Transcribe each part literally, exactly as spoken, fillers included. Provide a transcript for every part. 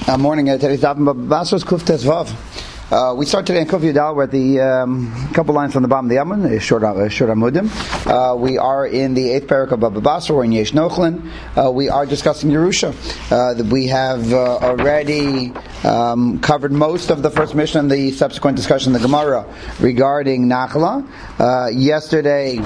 Uh, morning. Uh, today's Daf Basros Kuf Tes Vav. Uh, we start today in Kuf Yudal. We're at the um, couple lines from the bottom of the Yaman, short uh, short Amudim. Uh, we are in the eighth parak of Baba Basra. We're in Yesh Nochlin. Uh, we are discussing Yerusha. Uh, we have uh, already um, covered most of the first mission and the subsequent discussion in the Gemara regarding Nachla. Uh, yesterday.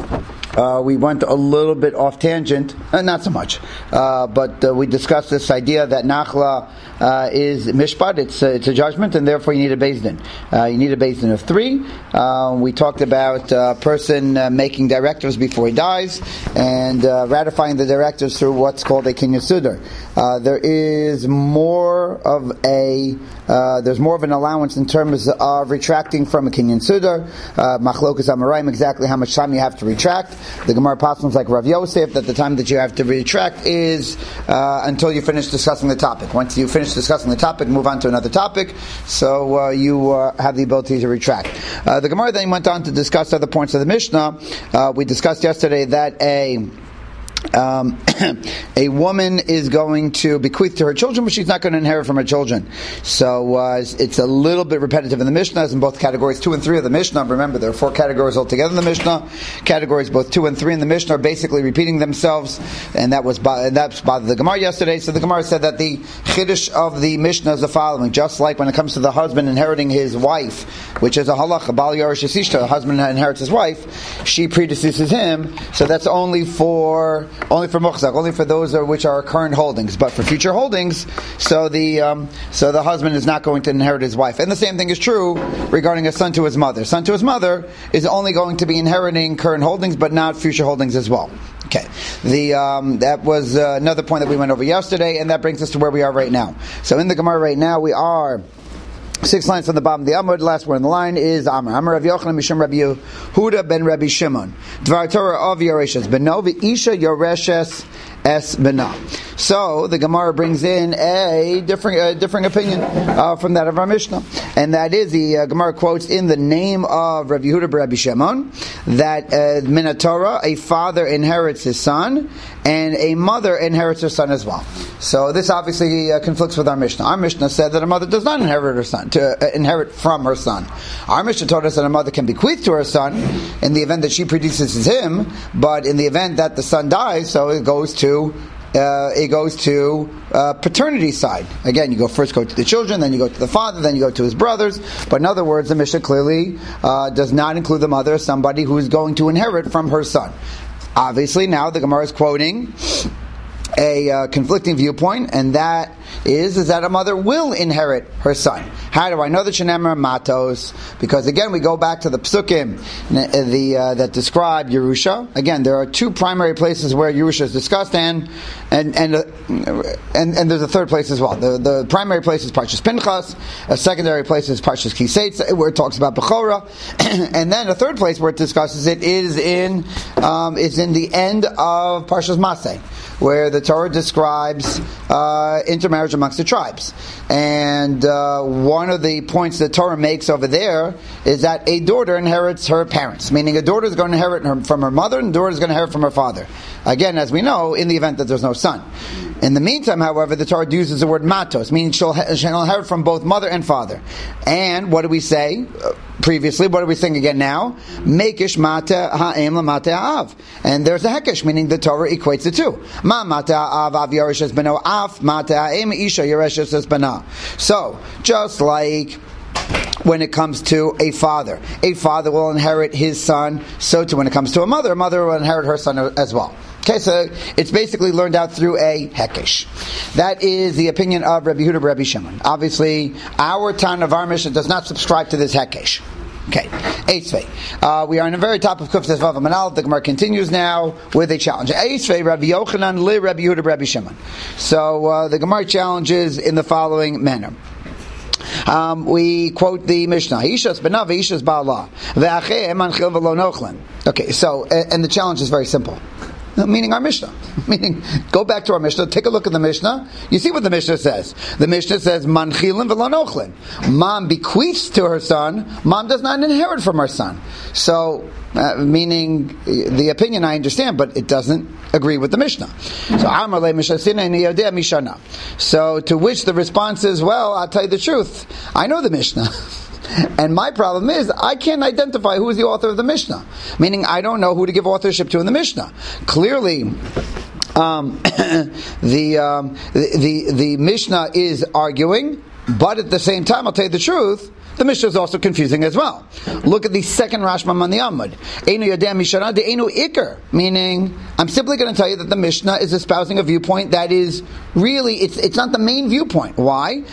Uh, we went a little bit off tangent, uh, not so much, uh, but uh, we discussed this idea that Nachla uh, is Mishpat, it's, uh, it's a judgment, and therefore you need a Beis Din. Uh, you need a Beis Din of three. Uh, we talked about a person uh, making directives before he dies, and uh, ratifying the directives through what's called a Kinyan Sudar. Uh, there is more of a Uh, there's more of an allowance in terms of retracting from a Kinyan Sudar. Uh, Machlokas Amoraim, exactly how much time you have to retract. The Gemara passes like Rav Yosef that the time that you have to retract is uh, until you finish discussing the topic. Once you finish discussing the topic, move on to another topic, so uh, you uh, have the ability to retract. Uh, the Gemara then went on to discuss other points of the Mishnah. Uh, we discussed yesterday that a Um, a woman is going to bequeath to her children, but she's not going to inherit from her children. So uh, it's a little bit repetitive in the Mishnah, as in both categories two and three of the Mishnah. Remember, there are four categories altogether in the Mishnah. Categories both two and three in the Mishnah are basically repeating themselves, and that was by, and that's by the Gemara yesterday. So the Gemara said that the chiddush of the Mishnah is the following: just like when it comes to the husband inheriting his wife, which is a halacha, bal yorish ishta, the husband inherits his wife, she predeceases him. So that's only for Only for muchzak, only for those are, which are current holdings, but for future holdings, so the um, so the husband is not going to inherit his wife. And the same thing is true regarding a son to his mother. Son to his mother is only going to be inheriting current holdings, but not future holdings as well. Okay, the um, that was uh, another point that we went over yesterday, and that brings us to where we are right now. So in the Gemara right now, we are six lines from the bottom of the Amud. Last word in the line is Amar. Amar Rav Yochanan Mishum Rabbi Yehuda ben Rabbi Shimon. Dvar Torah of Yoreshes Beno v'Isha Yoreshes Es Bena. So the Gemara brings in a different, uh, differing opinion uh, from that of our Mishnah, and that is the uh, Gemara quotes in the name of Rabbi Yehuda ben Rabbi Shimon that uh, Min Torah, a father inherits his son, and a mother inherits her son as well. So this obviously uh, conflicts with our Mishnah. Our Mishnah said that a mother does not inherit her son, to uh, inherit from her son. Our Mishnah told us that a mother can bequeath to her son in the event that she predeceases him, but in the event that the son dies, so it goes to Uh, it goes to uh, paternity side. Again, you go first go to the children, then you go to the father, then you go to his brothers. But in other words, the Mishnah clearly uh, does not include the mother as somebody who is going to inherit from her son. Obviously, now the Gemara is quoting a uh, conflicting viewpoint, and that is is that a mother will inherit her son. How do I know that Shenemar Matos? Because again, we go back to the Psukim the uh, that describe Yerusha. Again, there are two primary places where Yerusha is discussed, and and and uh, and, and there's a third place as well. The the primary place is Parshas Pinchas. A secondary place is Parshas Kiseitz, where it talks about Bechora, and then a third place where it discusses it is in um, is in the end of Parshas Maseh, where the Torah describes uh, intermarriage amongst the tribes. And uh, one of the points that Torah makes over there is that a daughter inherits her parents, meaning a daughter is going to inherit her, from her mother, and a daughter is going to inherit from her father. Again, as we know, in the event that there's no son. In the meantime, however, the Torah uses the word matos, meaning she'll, she'll inherit from both mother and father. And what do we say uh, previously? What are we saying again now? Mekish mata ha'em la mata ha'av. And there's a hekesh, meaning the Torah equates the two. Ma mata ha'av av yoreshes beno af mata ha'em isha yoreshes bena. So, just like when it comes to a father, a father will inherit his son, so too when it comes to a mother, a mother will inherit her son as well. Okay, so it's basically learned out through a hekesh. That is the opinion of Rabbi Yehuda Rabbi Shimon. Obviously, our Tan of our Mishnah does not subscribe to this hekesh. Okay, Eitzvei. Uh, we are in the very top of Kuftes Vav Manal. The Gemara continues now with a challenge. Eitzvei, Rabbi Yochanan li Rabbi Yehuda Rabbi Shimon. So uh, the Gemara challenges in the following manner. Um, we quote the Mishnah. Ishas benav, Ishas ba'ala. Ve'achem anchil v'lo nochlin. Okay, so, and the challenge is very simple. meaning our Mishnah. Meaning, go back to our Mishnah, take a look at the Mishnah, you see what the Mishnah says. The Mishnah says, Manchilin v'lo nochlin. Mom bequeaths to her son, mom does not inherit from her son. So, uh, meaning, the opinion I understand, but it doesn't agree with the Mishnah. So, Amar le Mishasina niyodeh mishana. So, to which the response is, well, I'll tell you the truth, I know the Mishnah. And my problem is, I can't identify who is the author of the Mishnah. Meaning, I don't know who to give authorship to in the Mishnah. Clearly, um, the, um, the, the the Mishnah is arguing, but at the same time, I'll tell you the truth, the Mishnah is also confusing as well. Look at the second Rashbam on the Amud. Einu yodeh mishana de einu ikar. Meaning, I'm simply going to tell you that the Mishnah is espousing a viewpoint that is really, it's it's not the main viewpoint. Why?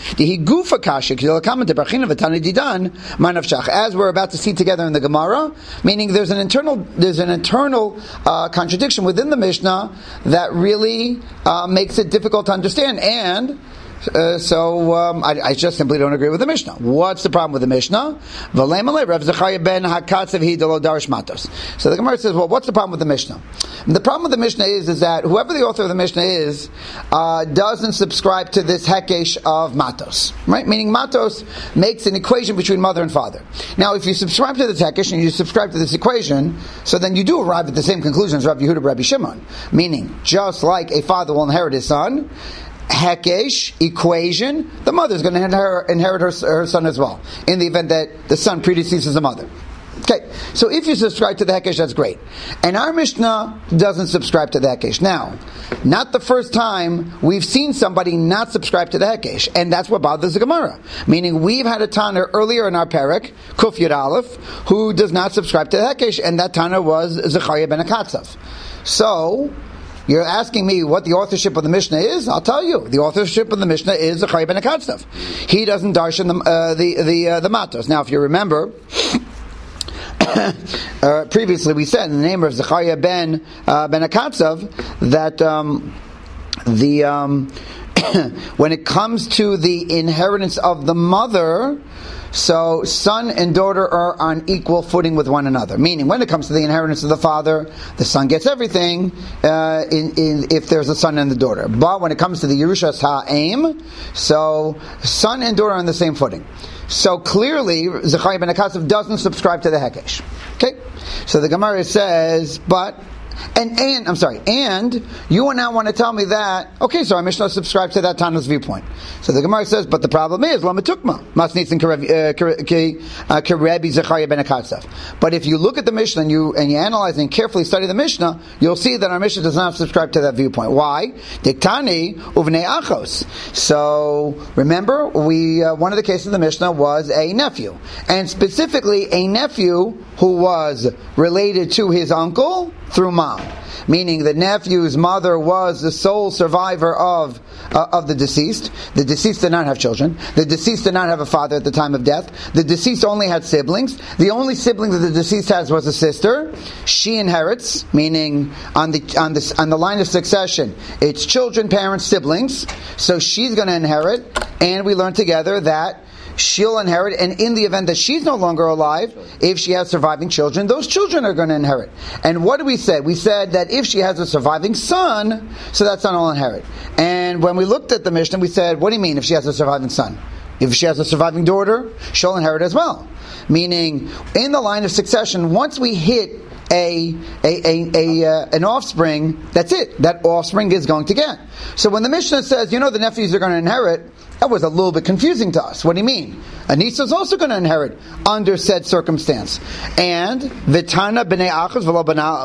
As we're about to see together in the Gemara, meaning there's an internal there's an internal uh, contradiction within the Mishnah that really uh, makes it difficult to understand. And Uh, so um, I, I just simply don't agree with the Mishnah. What's the problem with the Mishnah? So the Gemara says, well, what's the problem with the Mishnah? And the problem with the Mishnah is, is that whoever the author of the Mishnah is, uh, doesn't subscribe to this hekesh of matos, right? Meaning matos makes an equation between mother and father. Now, if you subscribe to this hekesh and you subscribe to this equation, so then you do arrive at the same conclusion as Rabbi Yehuda, Rabbi Shimon. Meaning, just like a father will inherit his son, Hekesh, equation, the mother is going to inherit, inherit her, her son as well, in the event that the son predeceases the mother. Okay, so if you subscribe to the Hekesh, that's great. And our Mishnah doesn't subscribe to the Hekesh. Now, not the first time we've seen somebody not subscribe to the Hekesh, and that's what bothers the Gemara. Meaning, we've had a Tana earlier in our Perek, Kuf Yud Aleph, who does not subscribe to the Hekesh, and that Tana was Zechariah ben Akatzav. So, you're asking me what the authorship of the Mishnah is? I'll tell you. The authorship of the Mishnah is Zechariah ben Akatzav. He doesn't darshan the uh, the the, uh, the matos. Now, if you remember, uh, previously we said in the name of Zechariah ben uh, ben Akatzav that um, the um, when it comes to the inheritance of the mother, so son and daughter are on equal footing with one another. Meaning, when it comes to the inheritance of the father, the son gets everything uh, in, in, if there's a son and the daughter. But when it comes to the Yerushas Ha'aim, so son and daughter are on the same footing. So clearly, Zechariah ben Akatzav doesn't subscribe to the Hekesh. Okay? So the Gemara says, but And, and, I'm sorry, and you will now want to tell me that, okay, so our Mishnah subscribes to that Tana's viewpoint. So the Gemara says, but the problem is, Lama Tukma, Masnitzin Kerebi Zechariah ben Akatzav. But if you look at the Mishnah and you, and you analyze and carefully study the Mishnah, you'll see that our Mishnah does not subscribe to that viewpoint. Why? Diktani uvnei achos. So, remember, we, uh, one of the cases of the Mishnah was a nephew. And specifically, a nephew who was related to his uncle through mom, meaning the nephew's mother was the sole survivor of uh, of the deceased. The deceased did not have children. The deceased did not have a father at the time of death. The deceased only had siblings. The only sibling that the deceased has was a sister. She inherits, meaning on the on the on the line of succession, it's children, parents, siblings. So she's going to inherit, and we learned together that she'll inherit, and in the event that she's no longer alive, if she has surviving children, those children are going to inherit. And what did we say? We said that if she has a surviving son, so that son will inherit. And when we looked at the Mishnah, we said, what do you mean if she has a surviving son? If she has a surviving daughter, she'll inherit as well. Meaning, in the line of succession, once we hit A, a, a, a uh, an offspring, that's it. That offspring is going to get. So when the Mishnah says, you know, the nephews are going to inherit, that was a little bit confusing to us. What do you mean? Anisa is also going to inherit under said circumstance. And Vitana b'nei achos v'lo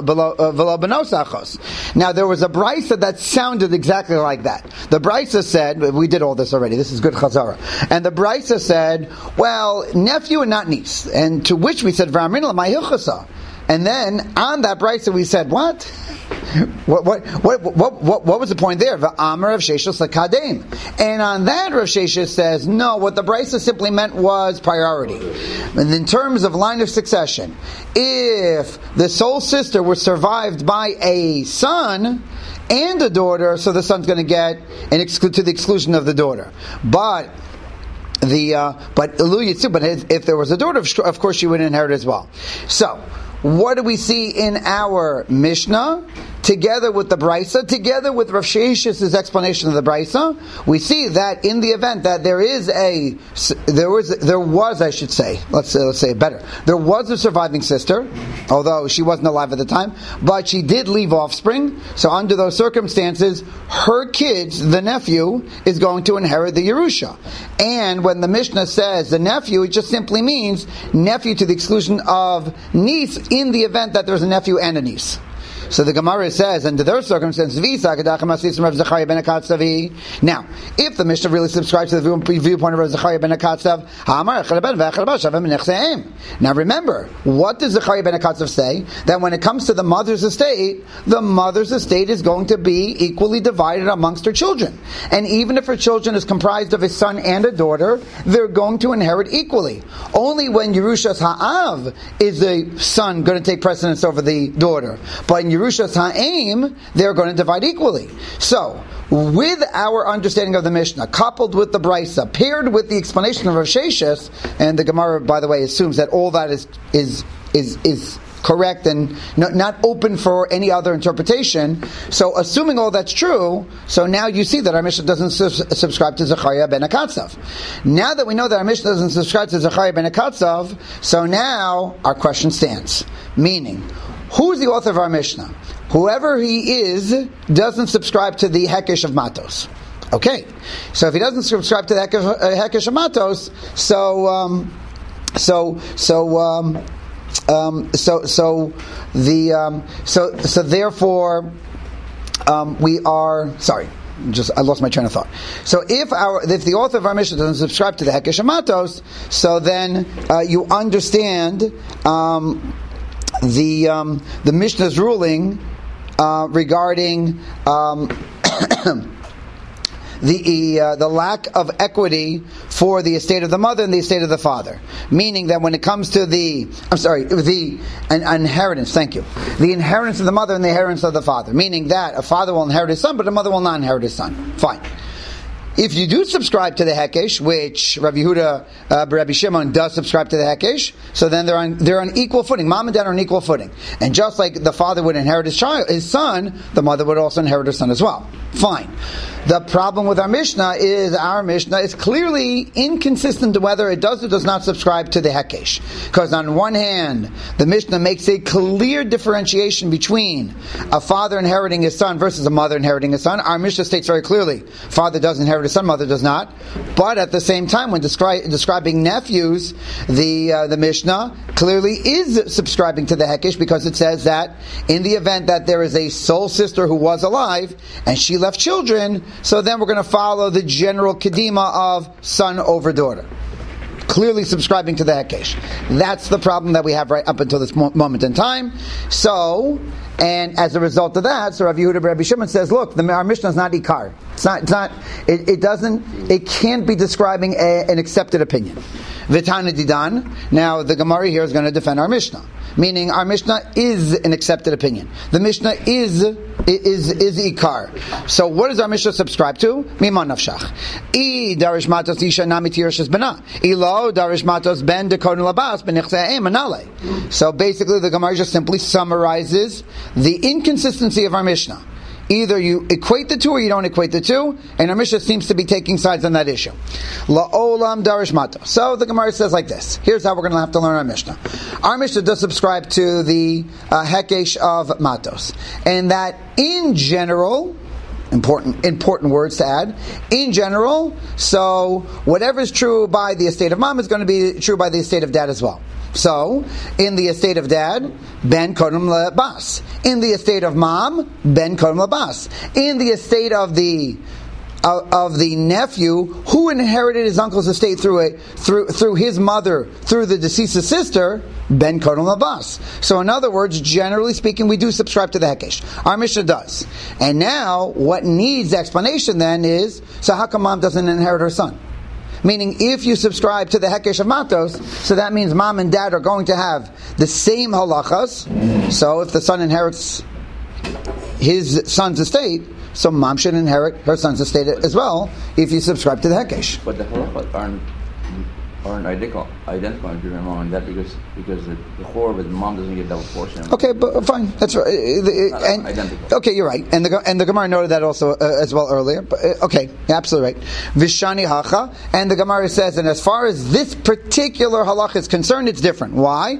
benos achos. Now there was a brisa that sounded exactly like that. The brisa said, we did all this already, this is good chazara. And the brisa said, well, nephew and not niece. And to which we said, V'amrin l'may hilchasa. And then on that brisa we said, what? What what what what what, what was the point there? V'amar Rav Sheshes l'kadeim. And on that Rav Sheshes says, no, what the brisa simply meant was priority. And in terms of line of succession, if the sole sister was survived by a son and a daughter, so the son's going to get an exclu- to the exclusion of the daughter. But the uh, but Elu Yitzu, but if, if there was a daughter, of course she would inherit as well. So, what do we see in our Mishnah? together with the Brisa, together with Rav Sheish's explanation of the Brisa, we see that in the event that there is a, there was, there was, I should say, let's say, let's say it better, there was a surviving sister, although she wasn't alive at the time, but she did leave offspring. So under those circumstances, her kids, the nephew, is going to inherit the Yerusha. And when the Mishnah says the nephew, it just simply means nephew to the exclusion of niece in the event that there's a nephew and a niece. So the Gemara says, under those circumstances, now, if the Mishnah really subscribes to the viewpoint of Rav Zechariah ben Akatzav, now remember, what does Zechariah ben Akatzav say? That when it comes to the mother's estate, the mother's estate is going to be equally divided amongst her children. And even if her children is comprised of a son and a daughter, they're going to inherit equally. Only when Yerushas Ha'av is the son going to take precedence over the daughter. But in Yerushas Ha'aim, they're going to divide equally. So, with our understanding of the Mishnah, coupled with the Brisa, paired with the explanation of Rav Sheishis, and the Gemara, by the way, assumes that all that is is is is correct and not, not open for any other interpretation. So, assuming all that's true, so now you see that our Mishnah doesn't su- subscribe to Zechariah ben Akatzav. Now that we know that our Mishnah doesn't subscribe to Zechariah ben Akatzav, so now our question stands. Meaning, who's the author of our Mishnah? Whoever he is doesn't subscribe to the Hekesh of Matos. Okay, so if he doesn't subscribe to the Hekesh, uh, Hekesh of Matos, so um, so so um, um, so so the um, so so therefore um, we are sorry. Just I lost my train of thought. So if our if the author of our Mishnah doesn't subscribe to the Hekesh of Matos, so then uh, you understand. Um, The um, the Mishnah's ruling uh, regarding um, the uh, the lack of equity for the estate of the mother and the estate of the father, meaning that when it comes to the I'm sorry the an, inheritance, thank you, the inheritance of the mother and the inheritance of the father, meaning that a father will inherit his son, but a mother will not inherit his son. Fine. If you do subscribe to the Hekesh, which Rabbi Yehuda, uh, Rabbi Shimon does subscribe to the Hekesh, so then they're on they're on equal footing. Mom and dad are on equal footing, and just like the father would inherit his child, his son, the mother would also inherit her son as well. Fine. The problem with our Mishnah is our Mishnah is clearly inconsistent to whether it does or does not subscribe to the Hekesh. Because on one hand, the Mishnah makes a clear differentiation between a father inheriting his son versus a mother inheriting his son. Our Mishnah states very clearly, father does inherit his son, mother does not. But at the same time, when descri- describing nephews, the uh, the Mishnah clearly is subscribing to the Hekesh, because it says that in the event that there is a soul sister who was alive and she left children, so then we're going to follow the general kedima of son over daughter. Clearly subscribing to the Hekesh. That's the problem that we have right up until this mo- moment in time. So, and as a result of that, so Rav Yehuda Rabbi Shimon says, look, the, our Mishnah is not Ikar. It's not, it's not, it, it doesn't, it can't be describing a, an accepted opinion. Vitana Didan. Now, the Gemara here is going to defend our Mishnah. Meaning, our Mishnah is an accepted opinion. The Mishnah is is is Ikar. So, what does our Mishnah subscribe to? Mima nafshach. I darish matos isha nami tirashes bena. Ilo darish matos ben dekon labas ben ichse'em anale. So, basically, the Gemara just simply summarizes the inconsistency of our Mishnah. Either you equate the two or you don't equate the two, and our Mishnah seems to be taking sides on that issue. La'olam darish mato. So the Gemara says like this. Here's how we're going to have to learn our Mishnah. Our Mishnah does subscribe to the uh, Hekesh of Matos. And that in general, important important words to add, in general, so whatever is true by the estate of mom is going to be true by the estate of dad as well. So, in the estate of dad, ben kodem lebas. In the estate of mom, ben kodem lebas. In the estate of the of, of the nephew who inherited his uncle's estate through a through through his mother, through the deceased sister, ben kodem lebas. So, in other words, generally speaking, we do subscribe to the Hekesh. Our Mishnah does. And now, what needs explanation then is, so how come mom doesn't inherit her son? Meaning, if you subscribe to the Hekesh of Matos, so that means mom and dad are going to have the same halachas. So, if the son inherits his son's estate, so mom should inherit her son's estate as well, if you subscribe to the Hekesh. But the halachas aren't aren't identical, identical if you're wrong on that because because the, the chor with the mom doesn't get double portion. Okay, but fine, that's right. And, identical. Okay, you're right, and the and the Gemara noted that also uh, as well earlier. But, uh, okay, absolutely right. Vishani hacha, and the Gemara says, and as far as this particular halach is concerned, it's different. Why?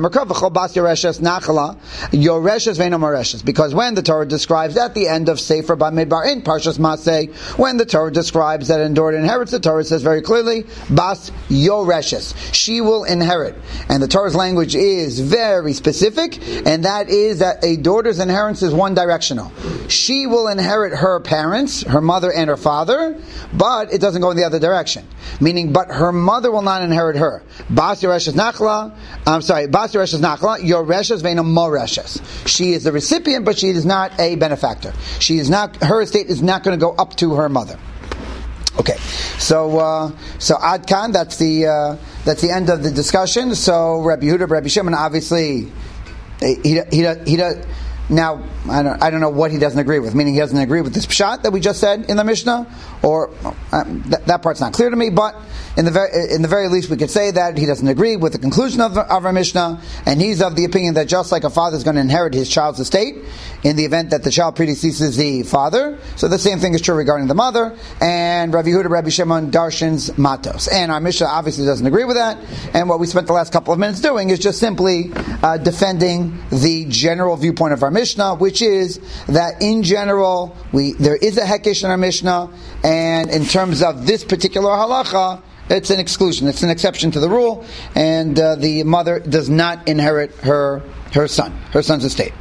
Because when the Torah describes at the end of Sefer Bamidbar in Parshas Maseh, when the Torah describes that an daughter inherits, the Torah says very clearly, Bas Yoreshes, she will inherit. And the Torah's language is very specific, and that is that a daughter's inheritance is one directional. She will inherit her parents, her mother and her father, but it doesn't go in the other direction. Meaning, but her mother will not inherit her. Bas Yoreshes Nachla, I'm sorry, Bas Yoreshes Nachla, Yoreshes Veina Moreshes. She is the recipient, but she is not a benefactor. She is not, her estate is not going to go up to her mother. Okay, so uh, so Ad Kan, that's the uh, that's the end of the discussion. So Rabbi Yehuda, Rabbi Shimon, obviously, he he he, he does. Now, I don't, I don't know what he doesn't agree with. Meaning, he doesn't agree with this pshat that we just said in the Mishnah, or um, th- that part's not clear to me. But in the very in the very least, we could say that he doesn't agree with the conclusion of, of our Mishnah, and he's of the opinion that just like a father is going to inherit his child's estate in the event that the child predeceases the father, so the same thing is true regarding the mother. And Rabbi Yehuda, Rabbi Shimon, Darshan's Matos, and our Mishnah obviously doesn't agree with that. And what we spent the last couple of minutes doing is just simply uh, defending the general viewpoint of our Mishnah, which is that in general we there is a hekesh in our Mishnah, and in terms of this particular halacha, it's an exclusion, it's an exception to the rule, and uh, the mother does not inherit her her son, her son's estate.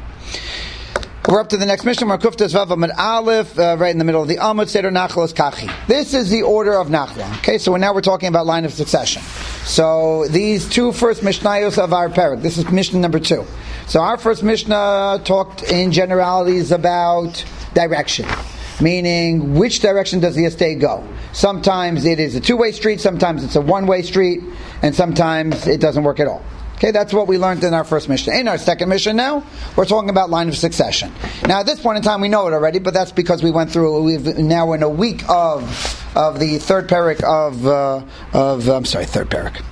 We're up to the next Mishnah, Markuftas Vav Amud Aleph, uh, right in the middle of the Amud, Seder Nachlas Kachi. This is the order of Nachla. Okay, so now we're talking about line of succession. So these two first Mishnayos of our parak, this is Mishnah number two. So our first Mishnah talked in generalities about direction, meaning which direction does the estate go. Sometimes it is a two-way street, sometimes it's a one-way street, and sometimes it doesn't work at all. Okay, that's what we learned in our first Mishnah. In our second Mishnah now, we're talking about line of succession. Now at this point in time we know it already, but that's because we went through, we've now in a week of of the third parak of, uh, of I'm sorry, third parak.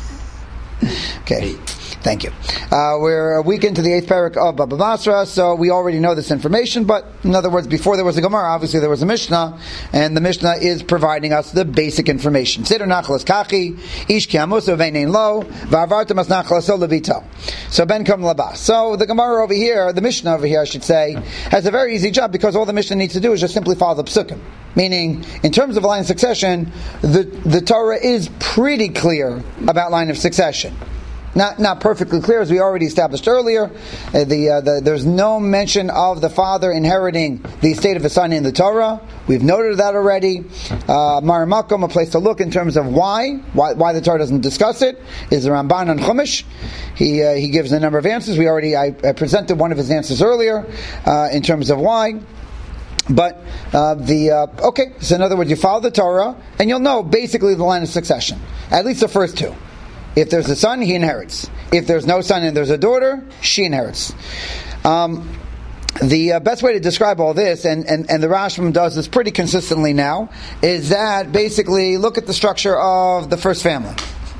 Okay. Thank you. Uh, we're a week into the eighth parak of Baba Basra, so we already know this information, but in other words, before there was a Gemara, obviously there was a Mishnah, and the Mishnah is providing us the basic information. Seder Nachlas Kachi, Ish Ki Amuso Ve'nein Lo, Va'avartam As Nachlaso Levito. So Ben Kam Labas. So the Gemara over here, the Mishnah over here, I should say, has a very easy job, because all the Mishnah needs to do is just simply follow the Psukim. Meaning, in terms of line of succession, the, the Torah is pretty clear about line of succession. Not not perfectly clear, as we already established earlier. Uh, the, uh, the there's no mention of the father inheriting the estate of his son in the Torah. We've noted that already. Uh, Maramakom, a place to look in terms of why why, why the Torah doesn't discuss it, is the Ramban on Chumash. He uh, he gives a number of answers. We already I, I presented one of his answers earlier uh, in terms of why. But uh, the uh, okay, so in other words, you follow the Torah, and you'll know basically the line of succession, at least the first two. If there's a son, he inherits. If there's no son and there's a daughter, she inherits. Um, the uh, best way to describe all this, and, and, and the Rashbam does this pretty consistently now, is that basically look at the structure of the first family.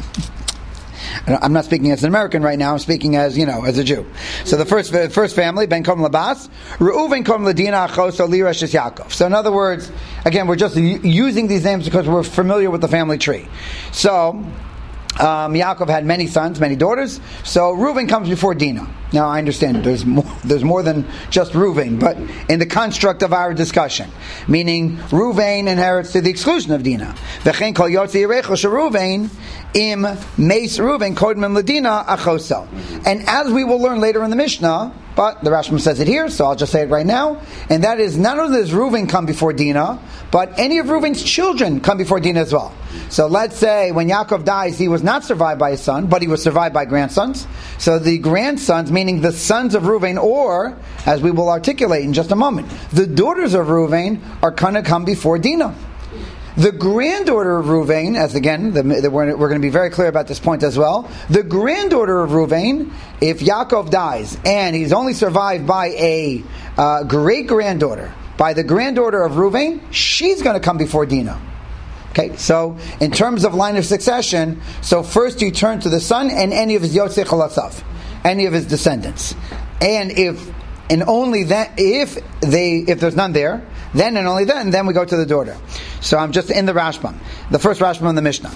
I'm not speaking as an American right now. I'm speaking as, you know, as a Jew. So the first first family, Ben Kom Labas, Reuven Kom Ladina Achos Lirash Yaakov. So in other words, again, we're just u- using these names because we're familiar with the family tree. So Um, Yaakov had many sons, many daughters. So Reuven comes before Dinah. Now I understand there's more, there's more than just Reuven, but in the construct of our discussion, meaning Reuven inherits to the exclusion of Dinah. V'chein kol yotzi yirecho sheReuven im meis Reuven kodmim ladina achoso. And as we will learn later in the Mishnah, but the Rashbam says it here, so I'll just say it right now, and that is not only does Reuven come before Dinah, but any of Reuven's children come before Dinah as well. So let's say when Yaakov dies, he was not survived by his son, but he was survived by grandsons. So the grandsons, meaning the sons of Reuven, or, as we will articulate in just a moment, the daughters of Reuven are going to come before Dinah. The granddaughter of Reuven, as again, the, the, we're, we're going to be very clear about this point as well, the granddaughter of Reuven, if Yaakov dies, and he's only survived by a uh, great-granddaughter, by the granddaughter of Reuven, she's going to come before Dinah. Okay, so in terms of line of succession, so first you turn to the son and any of his Yotzei Chalatzav, any of his descendants. And if and only then, if they, if there's none there, then and only then, then we go to the daughter. So I'm just in the Rashbam, the first Rashbam in the Mishnah.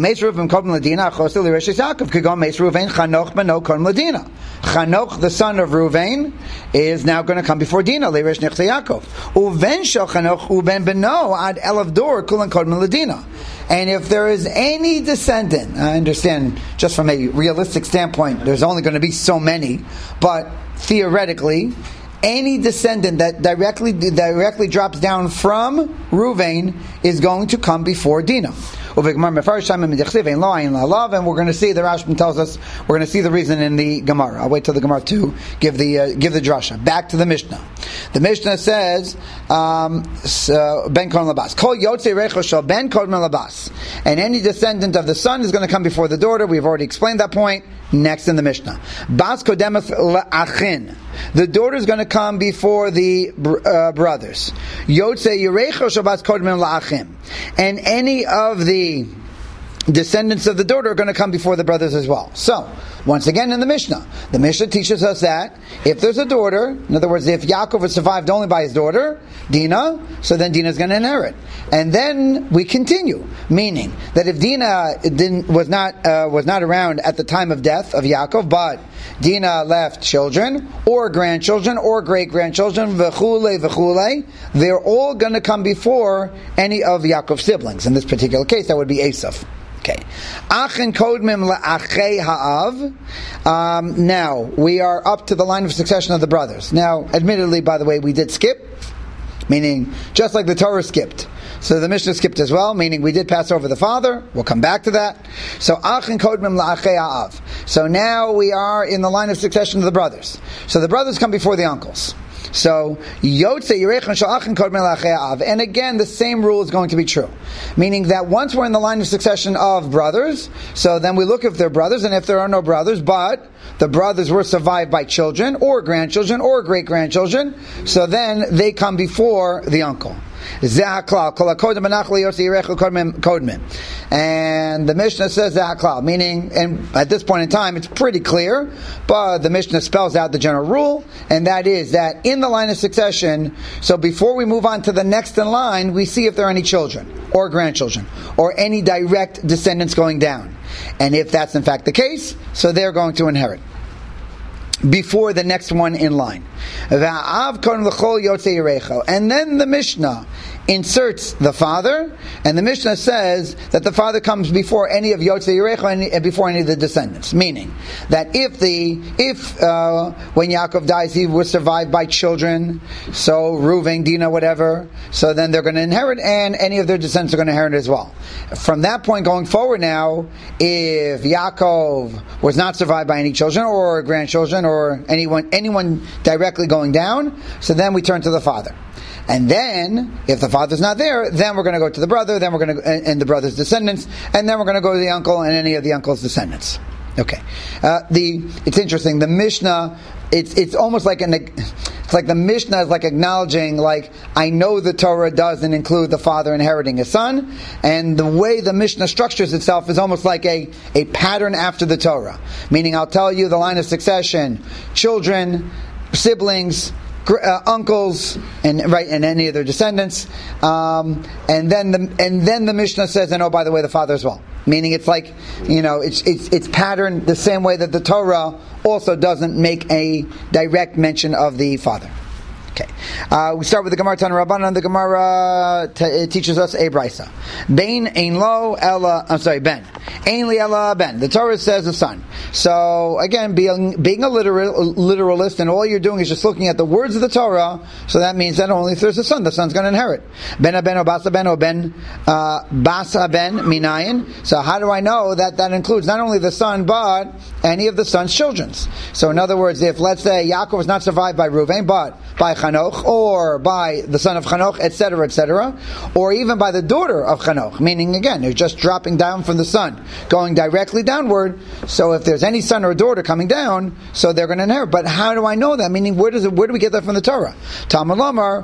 Chanoch, the son of Reuven, is now going to come before Dina. And if there is any descendant, I understand just from a realistic standpoint, there's only going to be so many, but theoretically, any descendant that directly directly drops down from Reuven is going to come before Dinah. And we're going to see, the Rashbam tells us, we're going to see the reason in the Gemara. I'll wait till the Gemara to give the uh, give the drasha. Back to the Mishnah. The Mishnah says, um, so, Ben Kodem Labas. Kol Yotzei Recho Shel Ben Kodem Labas. And any descendant of the son is going to come before the daughter. We've already explained that point. Next in the Mishnah. Bas Kodemeth La'achin. The daughter is going to come before the uh, brothers. Yotzei Yerecho Shel Bas Kodem La'achim. And any of the descendants of the daughter are going to come before the brothers as well. So, once again in the Mishnah, the Mishnah teaches us that if there's a daughter, in other words, if Yaakov was survived only by his daughter, Dinah, so then Dinah is going to inherit. And then we continue, meaning that if Dinah didn't, was not uh, was not around at the time of death of Yaakov, but Dinah left children, or grandchildren, or great-grandchildren, v'chule, v'chule, they're all going to come before any of Yaakov's siblings. In this particular case, that would be Esav. Okay. Achen kodmim la'achei ha'av. Um, now, we are up to the line of succession of the brothers. Now, admittedly, by the way, we did skip, meaning just like the Torah skipped. So the Mishnah skipped as well, meaning we did pass over the father. We'll come back to that. So Achen kodmim la'achei ha'av. So now we are in the line of succession of the brothers. So the brothers come before the uncles. So, Yotzei Yerecho Shel Achin Kodem La'achei Av. And again, the same rule is going to be true. Meaning that once we're in the line of succession of brothers, so then we look if they're brothers, and if there are no brothers, but the brothers were survived by children, or grandchildren, or great-grandchildren, so then they come before the uncle. And the Mishnah says Zahaklal, meaning, and at this point in time it's pretty clear, but the Mishnah spells out the general rule, and that is that in the line of succession, so before we move on to the next in line, we see if there are any children, or grandchildren, or any direct descendants going down. And if that's in fact the case, so they're going to inherit before the next one in line. And then the Mishnah inserts the father, and the Mishnah says that the father comes before any of Yotzei Yerecho and before any of the descendants. Meaning that if the if uh, when Yaakov dies he was survived by children, so Reuven, Dinah, whatever, so then they're going to inherit, and any of their descendants are going to inherit as well. From that point going forward now, if Yaakov was not survived by any children or grandchildren or anyone anyone directly going down, so then we turn to the father. And then, if the father's not there, then we're going to go to the brother, then we're going to and, and the brother's descendants, and then we're going to go to the uncle and any of the uncle's descendants. Okay. Uh, the it's interesting. The Mishnah, it's it's almost like an it's like the Mishnah is like acknowledging, like, I know the Torah doesn't include the father inheriting his son, and the way the Mishnah structures itself is almost like a a pattern after the Torah. Meaning, I'll tell you the line of succession: children, siblings, Uh, uncles, and right, and any of their descendants, um, and then the and then the Mishnah says, and oh, by the way, the father as well. Meaning, it's like, you know, it's it's it's patterned the same way that the Torah also doesn't make a direct mention of the father. Okay, uh, we start with the Gemara Tana Rabbanan. The Gemara t- teaches us a brisa. Ben ein lo ella. I'm sorry, Ben ein li ella ben. The Torah says a son. So again, being being a literal, literalist, and all you're doing is just looking at the words of the Torah. So that means that only if there's a son, the son's going to inherit. Ben ben o basa ben o ben uh, basa ben minayin. So how do I know that that includes not only the son but any of the son's children? So in other words, if let's say Yaakov was not survived by Reuven, but by Chanoch, or by the son of Chanoch, et cetera, et cetera, or even by the daughter of Chanoch, meaning again, they're just dropping down from the son, going directly downward. So if there's any son or daughter coming down, so they're going to inherit. But how do I know that? Meaning, where does it, where do we get that from the Torah? Talmud Lomar,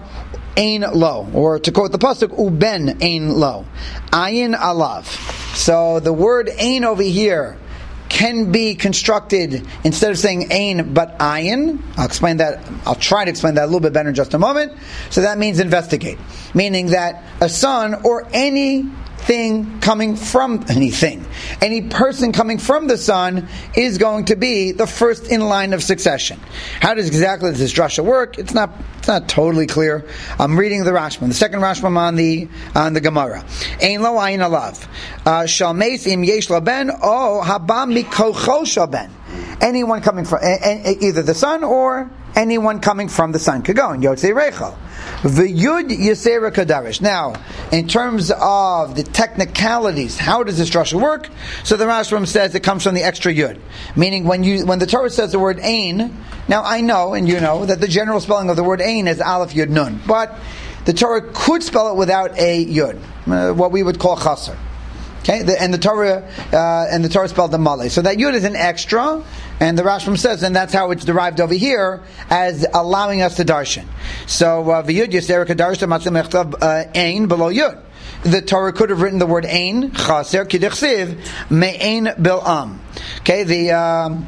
ein lo, or to quote the pasuk, uben ein lo, ayin alav. So the word ein over here can be constructed instead of saying ein but ayin. I'll explain that. I'll try to explain that a little bit better in just a moment. So that means investigate, meaning that a son or anything coming from anything, any person coming from the son is going to be the first in line of succession. How does exactly this drasha work? It's not. It's not totally clear. I'm reading the Rashbam, the second Rashbam on the on the Gemara. Ein lo ayin alav. Shalmeis im yesh laben o haba mikocho shaben. Anyone coming from either the son or anyone coming from the son could go and Yotzei Rechel. V'yud Yisera Kadarish. Now, in terms of the technicalities, how does this drasha work? So the Rashbam says it comes from the extra yud, meaning when you when the Torah says the word ein. Now I know and you know that the general spelling of the word ein is aleph yud nun, but the Torah could spell it without a yud, uh, what we would call chaser. Okay, the, and the Torah uh, and the Torah spelled the male. So that yud is an extra, and the Rashbam says, and that's how it's derived over here as allowing us to darshan. So v'yud yisera kadarsha matzim echtav ein below yud. The Torah could have written the word ein chaser kidechsiv me'ein bil'am. Okay, the. Um,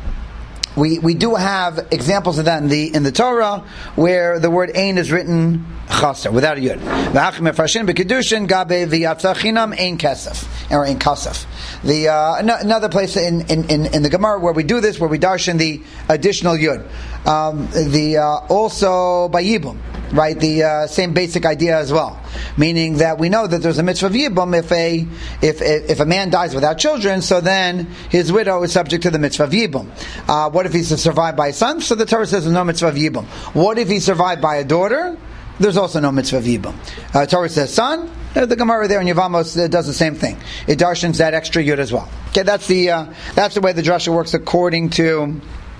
We we do have examples of that in the in the Torah where the word ein is written chaser without a yud. V'achim mefarshin b'kedushin gabe v'yatza chinam ein kesef or ein kasef. The uh, another place in, in, in, in the Gemara where we do this, where we darshan the additional yud. Um, the uh, also by Yibum, right? The uh, same basic idea as well, meaning that we know that there's a mitzvah of Yibum if a if if a man dies without children, so then his widow is subject to the mitzvah of Yibum. Uh, what if he's survived by a son? So the Torah says there's no mitzvah of Yibum. What if he's survived by a daughter? There's also no mitzvah of Yibum. Uh, Torah says son. Uh, the Gemara there in Yevamos uh, does the same thing. It darshans that extra yud as well. Okay, that's the uh, that's the way the drasha works according to.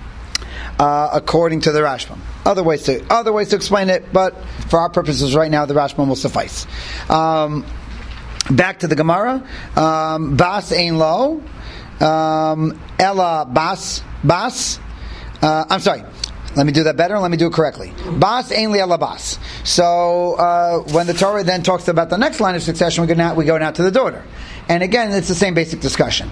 Uh, according to the Rashbam. Other ways to other ways to explain it, but for our purposes right now, the Rashbam will suffice. Um, back to the Gemara. Um, bas ein lo. Um, Ella bas bas. Uh, I'm sorry. Let me do that better. Let me do it correctly. Bas ein li ella bas. So uh, when the Torah then talks about the next line of succession, we go now we go now to the daughter, and again it's the same basic discussion.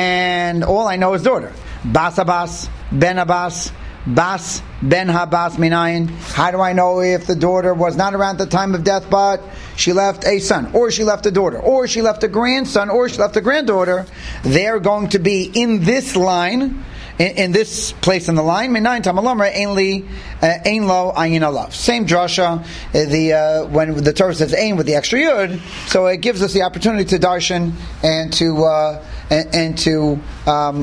And all I know is daughter. Bas abas, ben abas. Bas ben habas minayin. How do I know if the daughter was not around at the time of death, but she left a son, or she left a daughter, or she left a grandson, or she left a granddaughter? They're going to be in this line, in, in this place in the line. Minayin tamalomra ein li ein lo ayin alav. Same drasha. The uh, when the Torah says ein with the extra yud, so it gives us the opportunity to darshan and to uh, and, and to um,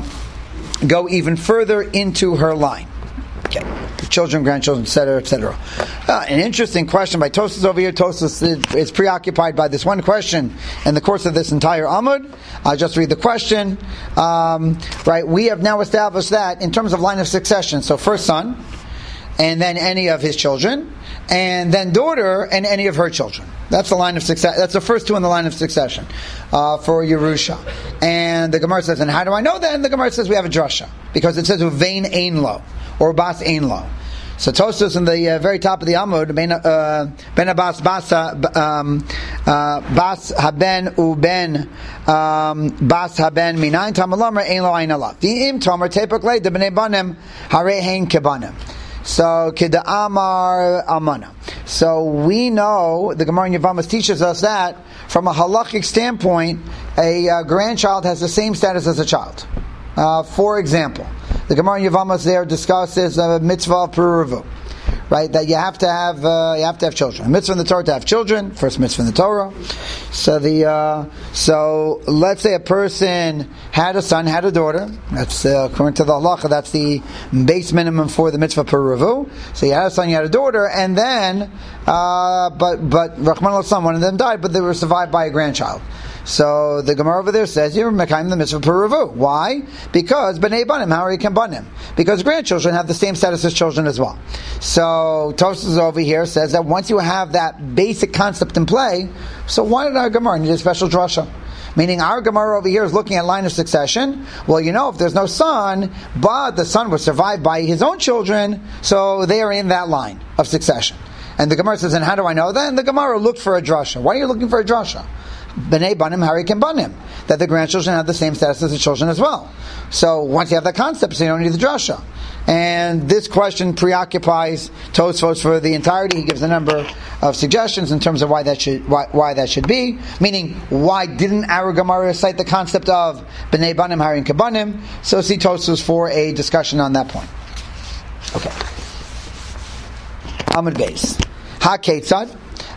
go even further into her line. Okay. Children, grandchildren, et cetera, et cetera. Uh, an interesting question by Tosfos over here. Tosfos is, is preoccupied by this one question in the course of this entire Amud. I'll just read the question. Um, right, we have now established that in terms of line of succession, so first son, and then any of his children, and then daughter, and any of her children. That's the line of success. That's the first two in the line of succession uh, for Yerusha. And the Gemara says, and how do I know that? And the Gemara says we have a drasha because it says uvein ein lo or bas ein lo. So Tosfos in the uh, very top of the Amud, ben uh, ben abbas bas um, uh, bas haben uben um, bas haben minayin tamalamra ein lo ein alav. The im tomer tepok le de bnei banim hare hein kebanim. So kida amar amana. So we know the Gemara in Yevamos teaches us that from a halachic standpoint, a uh, grandchild has the same status as a child. Uh, for example, the Gemara in Yevamos there discusses a mitzvah of peruvu, right? That you have to have uh, you have to have children. A mitzvah in the Torah to have children. First mitzvah in the Torah. So the uh, so let's say a person had a son, had a daughter. That's uh, according to the halacha. That's the base minimum for the mitzvah peruvu. So you had a son, you had a daughter, and then uh, but but Rahman al one of them died, but they were survived by a grandchild. So the Gemara over there says you're mekayim the mitzvah peruvu. Why? Because b'nei banim, how are you can banim? Because grandchildren have the same status as children as well. So Tosfos over here says that once you have that basic concept in play, so why did our Gemara need a special drasha? Meaning our Gemara over here is looking at line of succession. Well, you know, if there's no son, but the son was survived by his own children, so they are in that line of succession. And the Gemara says, and how do I know that? And the Gemara looked for a drasha. Why are you looking for a drasha? B'nei banim harikim banim. That the grandchildren have the same status as the children as well. So once you have that concept, so you don't need the drasha. And this question preoccupies Tosfos for the entirety. He gives a number of suggestions in terms of why that should why, why that should be. Meaning, why didn't our Gemara cite the concept of B'nei banim harikim banim? So see Tosfos for a discussion on that point. Okay. Amud Beis. Ha Ketzad.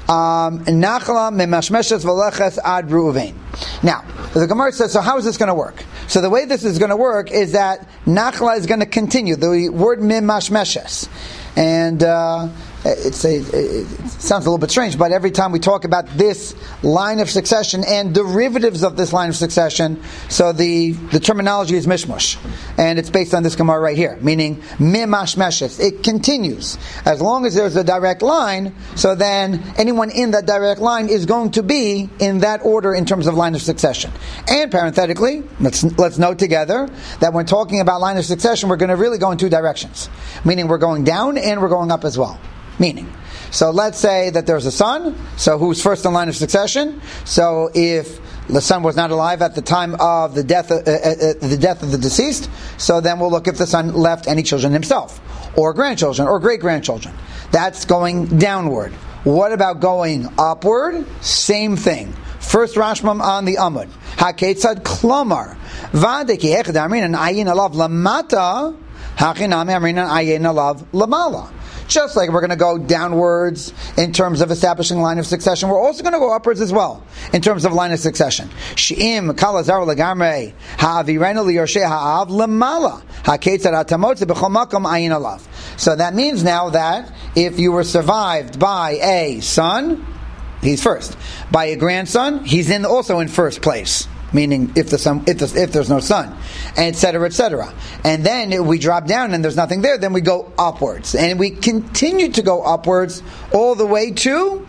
Nachla memashmeshes v'leches ad Reuven. Now, the Gemara says, so how is this going to work? So the way this is going to work is that Nachla is going to continue. The word memashmeshes. And uh, it's a, it sounds a little bit strange, but every time we talk about this line of succession and derivatives of this line of succession, so the, the terminology is mishmush. And it's based on this Gemara right here, meaning mimashmeshes. It continues. As long as there's a direct line, so then anyone in that direct line is going to be in that order in terms of line of succession. And parenthetically, let's let's note together that when talking about line of succession, we're going to really go in two directions. Meaning we're going down and we're going up as well. Meaning, so let's say that there's a son, so who's first in line of succession. So if the son was not alive at the time of the death, uh, uh, uh, the death of the deceased, so then we'll look if the son left any children himself, or grandchildren, or great-grandchildren. That's going downward. What about going upward? Same thing. First Rashbam on the Amud. Haketzad klomar vadeki echad amrinan ayin alav lamata hachinami amrinan ayin alav lamala. Just like we're going to go downwards in terms of establishing line of succession, we're also going to go upwards as well in terms of line of succession. Shi'im kalazar legamrei ha'avirenu liyoshei ha'av lamala haketzad atamotze b'chol makom ayin alav. So that means now that if you were survived by a son, he's first. By a grandson, he's in also in first place. Meaning, if the son, if, the, if there's no son, et cetera, et cetera. And then if we drop down and there's nothing there, then we go upwards, and we continue to go upwards all the way to,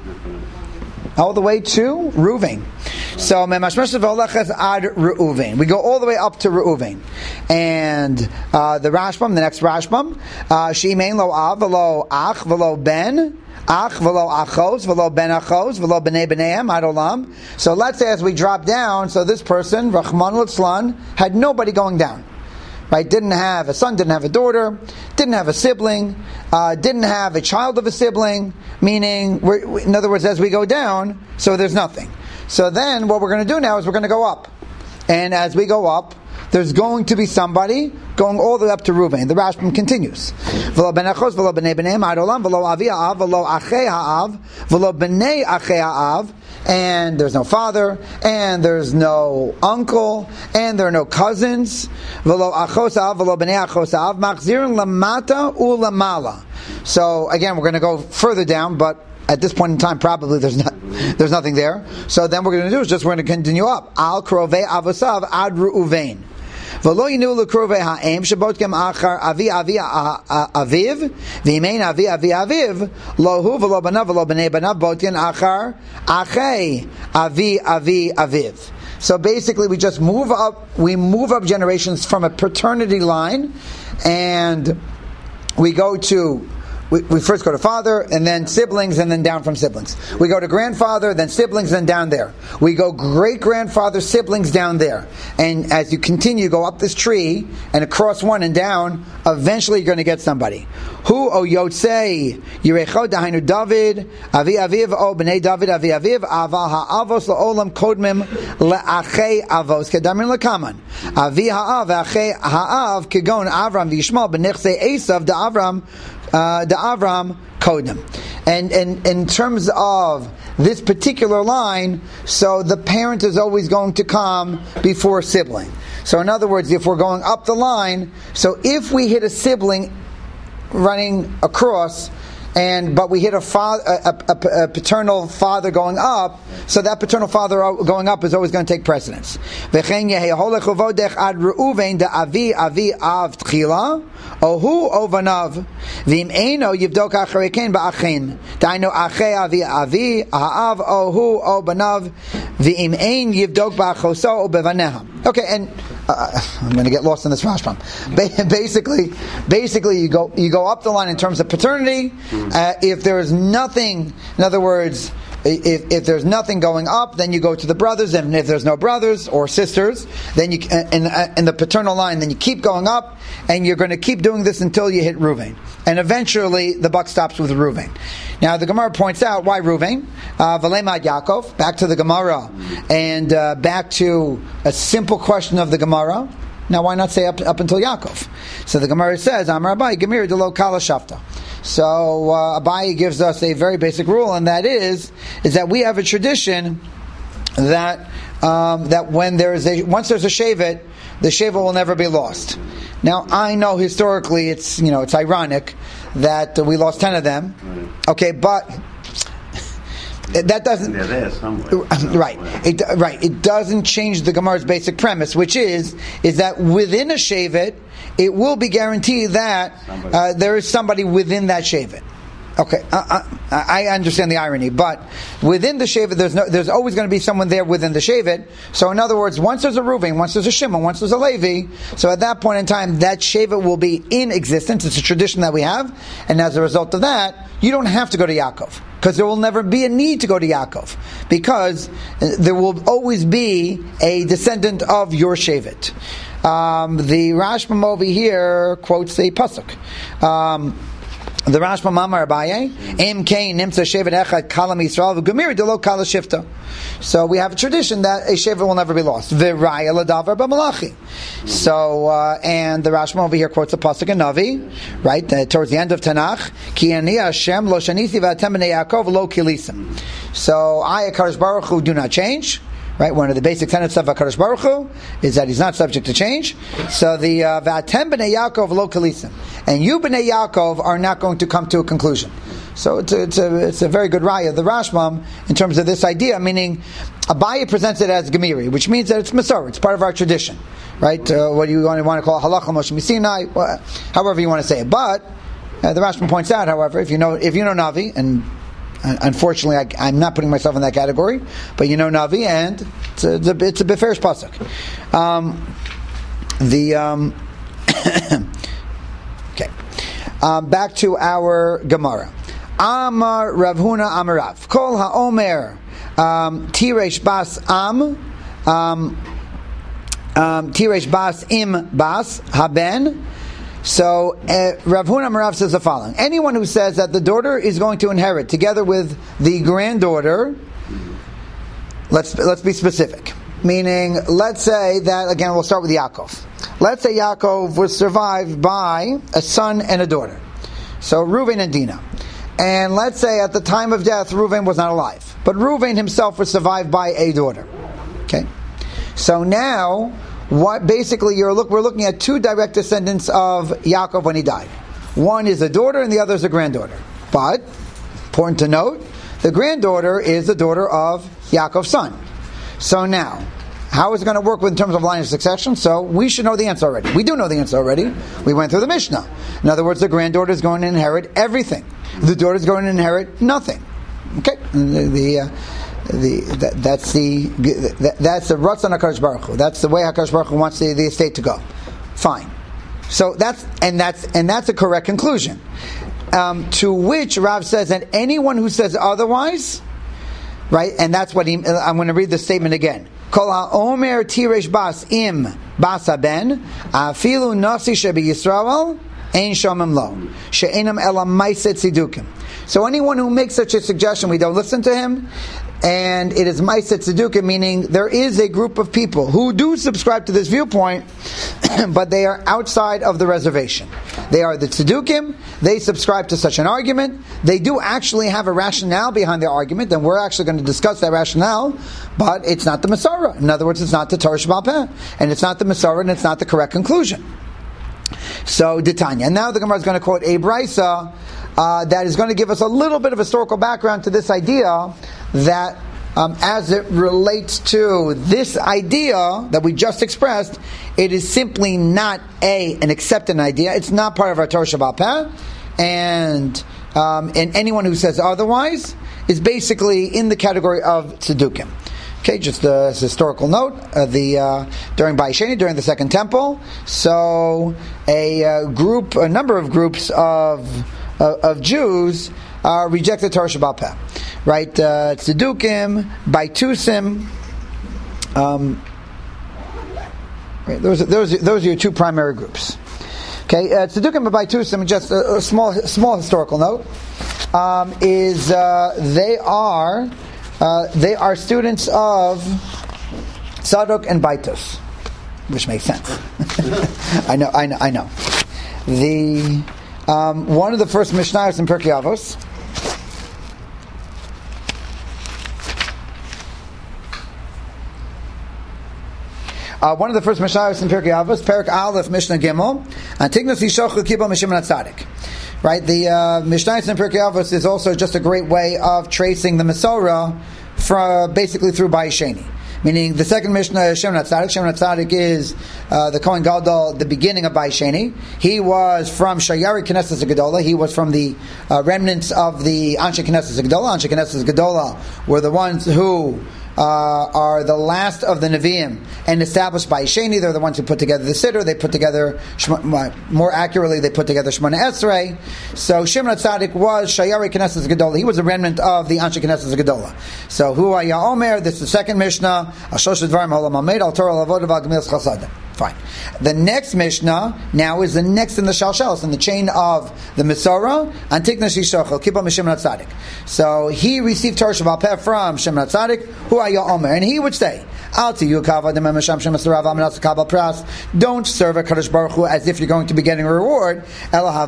all the way to Reuven. So ad Reuven. We go all the way up to Reuven, and uh, the Rashbam, the next Rashbam, she'imein lo av v'lo ach v'lo ben. Ach v'lo achos v'lo ben achos v'lo b'nei b'neihem ad olam. So let's say as we drop down, so this person, Rahman Litzlan, had nobody going down. Right? Didn't have a son, didn't have a daughter, didn't have a sibling, uh, didn't have a child of a sibling, meaning, we're, in other words, as we go down, so there's nothing. So then what we're going to do now is we're going to go up. And as we go up, there's going to be somebody going all the way up to Reuven. The Rashbam continues. V'lo ben achos, v'lo b'nei b'neihem ad olam, v'lo avi ha'av, v'lo achei ha'av, v'lo b'nei achei ha'av. And there's no father, and there's no uncle, and there are no cousins. V'lo achos ha'av, v'lo b'nei achos ha'av, machzirin lamata u'lamala. So again, we're going to go further down, but at this point in time, probably there's not, there's nothing there. So then what we're going to do is just we're going to continue up. Al krovei avosav ad Reuven. V'lo yinu l'krovei ha'em shebotkem achar avi avi aviv v'imein avi avi aviv lohu v'lo banav v'lo b'nei banav botken achar achei avi avi aviv. So basically, we just move up. We move up generations from a paternity line, and we go to. We, we first go to father, and then siblings, and then down from siblings. We go to grandfather, then siblings, then down there. We go great-grandfather, siblings, down there. And as you continue, go up this tree, and across one and down, eventually you're going to get somebody. Hu o yotzei yirecho dahainu David, avi aviv o b'nei David, avi aviv, aval ha'avos la'olam kodmim le'achei avos, kedamrin lekaman. Avi ha'av, ve'achei ha'av, kegon Avram v'yishmael, b'nechsei Esav, da Avram, Uh, the Avram Kodim. And, and in terms of this particular line, so the parent is always going to come before sibling. So in other words, if we're going up the line, so if we hit a sibling running across, and but we hit a, father, a, a, a paternal father going up, so that paternal father going up is always going to take precedence. V'chein yehei holech uvodech ad Reuven da avi avi av tchila, ohu ovanav, v'im eino yivdok acharei ken ba'achin, dainu achei avi avi, ha'av ohu obanav, v'im ein yivdok ba'achoso ubevaneha. Okay, and Uh, I'm going to get lost in this Rashbam. Ba- basically, basically, you go you go up the line in terms of paternity. Uh, if there is nothing, in other words, if, if there's nothing going up, then you go to the brothers, and if there's no brothers or sisters, then you in, in the paternal line, then you keep going up, and you're going to keep doing this until you hit Ruvain, and eventually the buck stops with Ruvain. Now the Gemara points out why Ruvain, uh, Valemad Yaakov. Back to the Gemara, and uh, back to a simple question of the Gemara. Now, why not say up, up until Yaakov? So the Gemara says, Amar Abai, Gemir de lo kala shafta. So uh, Abai gives us a very basic rule, and that is, is that we have a tradition that um, that when there is a once there's a shevet, the shevet will never be lost. Now, I know historically it's you know it's ironic that uh, we lost ten of them. Okay, but that doesn't They're there somewhere. right. It right. It doesn't change the Gemara's basic premise, which is is that within a shevet, it will be guaranteed that uh, there is somebody within that shevet. Okay, I, I, I understand the irony, but within the shevet, there's no, there's always going to be someone there within the shevet. So, in other words, once there's a Reuven, once there's a Shimon, once there's a Levi, so at that point in time, that shevet will be in existence. It's a tradition that we have, and as a result of that, you don't have to go to Yaakov, because there will never be a need to go to Yaakov, because there will always be a descendant of your shevet. Um, the Rashbam over here quotes a pasuk. Um, The Rashbam Amar Abaye, Im Kain Nimtza Shevet Echad Kalam Yisrael V'Gumir Delo Kala Shifta. So we have a tradition that a shevet will never be lost. V'Raya L'Davar B'Malachi. So uh, and the Rashbam over here quotes a pasuk in Navi, right uh, towards the end of Tanakh. Ki Ani Hashem Lo Shanithi V'Atem B'nei Yaakov Lo Kilisim. So I, Hakadosh Baruch Hu, do not change. Right, one of the basic tenets of HaKadosh Baruch Hu is that He's not subject to change. So the V'atem b'nei Yaakov lo kalisim, and you b'nei Yaakov are not going to come to a conclusion. So it's a, it's a, it's a very good raya, the Rashbam, in terms of this idea, meaning Abaye presents it as Gemiri, which means that it's Masorah, it's part of our tradition. Right, uh, what do you want to, want to call it, Halacha Moshe Misinai, well, however you want to say it. But uh, the Rashbam points out, however, if you know if you know Navi, and unfortunately, I, I'm not putting myself in that category, but you know Navi, and it's a, it's a, it's a Beferish pasuk. Um, the um, okay, um, back to our Gemara. Amar Rav Huna Amarav Kol HaOmer um, Tiresh Bas Am um, um, Tiresh Bas Im Bas Haben. So uh, Rav Huna Amarav says the following: anyone who says that the daughter is going to inherit together with the granddaughter, let's let's be specific. Meaning, let's say that again. We'll start with Yaakov. Let's say Yaakov was survived by a son and a daughter. So Reuven and Dinah, and let's say at the time of death, Reuven was not alive, but Reuven himself was survived by a daughter. Okay, so now. What basically you're look we're looking at two direct descendants of Yaakov when he died. One is a daughter and the other is a granddaughter. But important to note, the granddaughter is the daughter of Yaakov's son. So now, how is it going to work with in terms of line of succession? So we should know the answer already. We do know the answer already. We went through the Mishnah. In other words, the granddaughter is going to inherit everything. The daughter is going to inherit nothing. Okay, the. the uh, The, that, that's the that, that's the Ratzon HaKadosh Baruch Hu. That's the way HaKadosh Baruch Hu wants the, the estate to go. Fine. So that's and that's and that's a correct conclusion. Um, to which Rav says that anyone who says otherwise, right? And that's what he. I'm going to read the statement again. Kol ha'omer tiresh bas im bas haben afilu nasi shebi Yisrael ein shomim lo she'enam ela ma'aset tzidukim. So anyone who makes such a suggestion, we don't listen to him. And it is Ma'aset Tzedukim, meaning there is a group of people who do subscribe to this viewpoint, but they are outside of the reservation. They are the Tzedukim, they subscribe to such an argument, they do actually have a rationale behind their argument, and we're actually going to discuss that rationale, but it's not the Masorah. In other words, it's not the Torah Sheba'al Peh, and it's not the Masorah, and it's not the correct conclusion. So, Ditanya. And now the Gemara is going to quote a Brisa uh, that is going to give us a little bit of historical background to this idea that um, as it relates to this idea that we just expressed, it is simply not a an accepted idea. It's not part of our Torah Sheba'al Peh, and um, and anyone who says otherwise is basically in the category of Tzedukim. Okay, just a historical note. Uh, the uh, during Baisheni, during the Second Temple. So a uh, group, a number of groups of uh, of Jews uh, rejected Torah Sheba'al Peh. Right? Uh, Tzedukim, Baitusim. Um, right, those, those, those are your two primary groups. Okay, uh, Tzedukim and Baitusim, just a, a small small historical note, um, is uh, they are uh, they are students of Tzadok and Baitus, which makes sense. I know, I know, I know. The um, one of the first Mishnayos in Pirkei Avos. Uh, one of the first Mishnayos in Pirkei Avos, Perak Aleph, Mishnah Gimel, Antignos Yishochu Kibo Mishimon Atzadik. Right, the uh, Mishnayos in Pirkei Avos is also just a great way of tracing the Masorah from basically through Baisheni. Meaning the second Mishnah, Shimon Atzadik. Shimon Atzadik is uh, the Kohen Gadol, the beginning of Baisheni. He was from Shayari Knesset Gedola. He was from the uh, remnants of the Anshe Knesset Gedola. Anshe Knesset Gedola were the ones who Uh, are the last of the Nevi'im and established by Sheni. They're the ones who put together the Siddur. They put together, more accurately, they put together Shemona Esrei. So Shimon HaTzadik was Shayari Knesset Gedola. He was a remnant of the Anshe Knesset Gedola. So Hu Haya Omer, this is the second Mishnah. Ashosh Dvarim Holam Hamed Al Torah Lavod V'Gemilas Chasad. Fine. The next Mishnah now is the next in the Shalshalos, in the chain of the Masorah, Antignos Yishochel, Kibbutz Shimon HaTzadik. So he received Torah Sheba'al Peh from Shimon HaTzadik, Hu Haya Omer, and he would say, don't serve a Kadosh Baruch Hu as if you're going to be getting a reward, uh,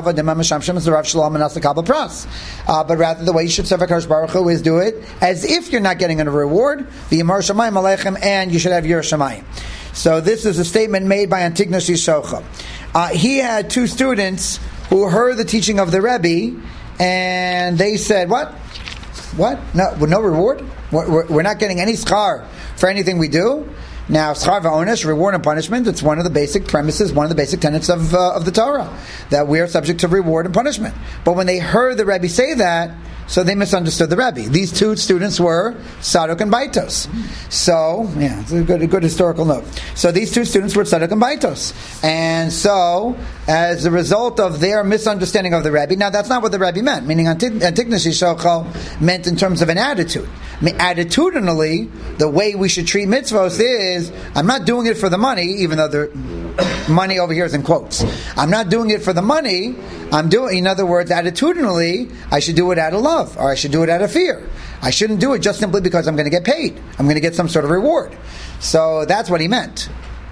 but rather the way you should serve a Kadosh Baruch Hu is do it as if you're not getting a reward, and you should have Yer Shamayim. So this is a statement made by Antignos Yishochel. Uh, he had two students who heard the teaching of the Rebbe, and they said, what? What? No, no reward? We're, we're not getting any schar for anything we do? Now, schar v'onesh, reward and punishment, it's one of the basic premises, one of the basic tenets of uh, of the Torah, that we are subject to reward and punishment. But when they heard the Rebbe say that, so they misunderstood the Rebbe. These two students were Tzadok and Baitos. So, yeah, it's a good, a good historical note. So these two students were Tzadok and Baitos. And so, as a result of their misunderstanding of the Rebbe, now that's not what the Rebbe meant, meaning Antignos Yishochel meant in terms of an attitude. I mean, attitudinally, the way we should treat mitzvos is, I'm not doing it for the money, even though the money over here is in quotes. I'm not doing it for the money. I'm doing, in other words, attitudinally, I should do it out of love, or I should do it out of fear. I shouldn't do it just simply because I'm going to get paid. I'm going to get some sort of reward. So that's what he meant.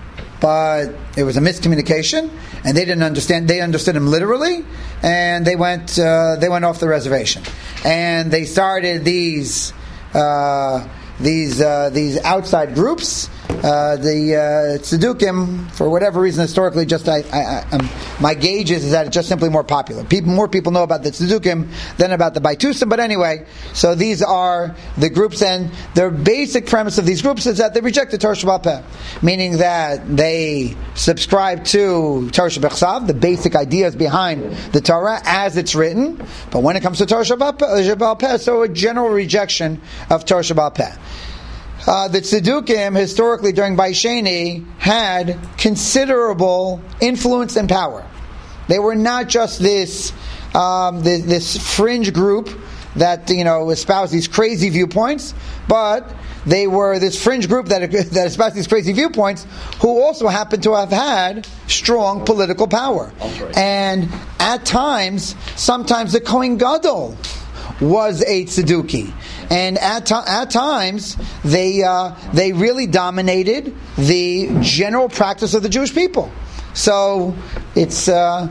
But it was a miscommunication, and they didn't understand. They understood him literally, and they went. Uh, they went off the reservation, and they started these uh, these uh, these outside groups. Uh, the uh, Tzedukim, for whatever reason, historically, just I, I, I, my gauge is, is that it's just simply more popular. People, more people know about the Tzedukim than about the Baitusim. But anyway, so these are the groups, and the basic premise of these groups is that they rejected Torah Sheba'al Peh, meaning that they subscribe to Torah Shebechsav, the basic ideas behind the Torah as it's written. But when it comes to Torah Sheba'al Peh, so a general rejection of Torah Sheba'al Peh. Uh, the Tzedukim, historically during Baisheni, had considerable influence and power. They were not just this um, this, this fringe group that, you know, espoused these crazy viewpoints, but they were this fringe group that, that espoused these crazy viewpoints who also happened to have had strong political power. And at times, sometimes the Kohen Gadol was a Tzeduki. And at to- at times they uh, they really dominated the general practice of the Jewish people. So it's uh,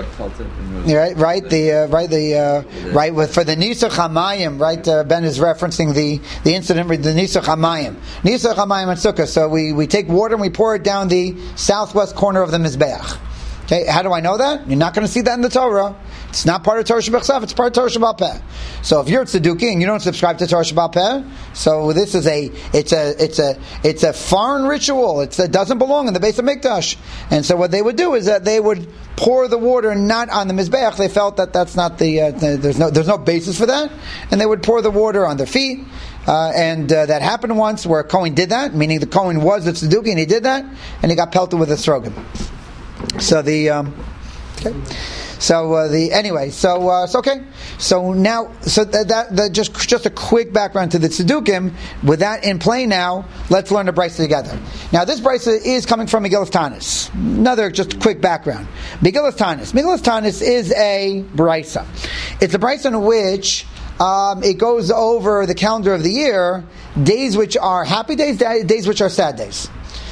right, right, the uh, right, the uh, right with for the Nisach Hamayim, right. Uh, Ben is referencing the, the incident with the Nisach Hamayim, Nisach Hamayim and Sukkah. So we, we take water and we pour it down the southwest corner of the Mizbeach. Okay, how do I know that? You're not going to see that in the Torah. It's not part of Torah Shebechsav, it's part of Torah Sheba'al Peh. So if you're a Tzeduki and you don't subscribe to Torah Sheba'al Peh, so this is a it's a it's a it's a foreign ritual. It's, it doesn't belong in the Beis HaMikdash. And so what they would do is that they would pour the water not on the Mizbeach. They felt that that's not the, uh, the there's no there's no basis for that, and they would pour the water on their feet, Uh, and uh, that happened once where a Kohen did that, meaning the Kohen was the Tzeduki and he did that, and he got pelted with a Srogim. So the... Um, okay. So uh, the anyway, so uh, so okay. So now, so that, that, that just just a quick background to the Tzedukim. With that in play now, let's learn the Brisa together. Now, this Brisa is coming from Megillas Tanis. Another just quick background. Megillas Tanis. Megillas Tanis is a Brisa. It's a Brisa in which um, it goes over the calendar of the year, days which are happy days, days which are sad days,